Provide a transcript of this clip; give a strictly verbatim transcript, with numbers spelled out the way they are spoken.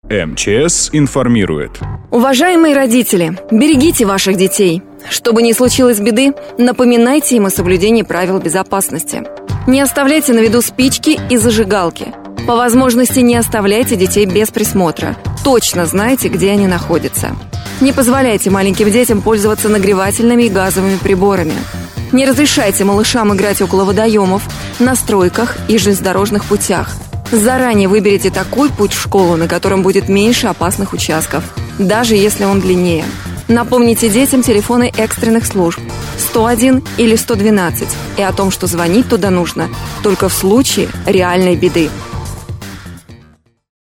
эм че эс информирует. Уважаемые родители, берегите ваших детей. Чтобы не случилось беды, напоминайте им о соблюдении правил безопасности. Не оставляйте на виду спички и зажигалки. По возможности не оставляйте детей без присмотра. Точно знайте, где они находятся. Не позволяйте маленьким детям пользоваться нагревательными и газовыми приборами. Не разрешайте малышам играть около водоемов, на стройках и железнодорожных путях. Заранее выберите такой путь в школу, на котором будет меньше опасных участков, даже если он длиннее. Напомните детям телефоны экстренных служб сто один или сто двенадцать и о том, что звонить туда нужно только в случае реальной беды.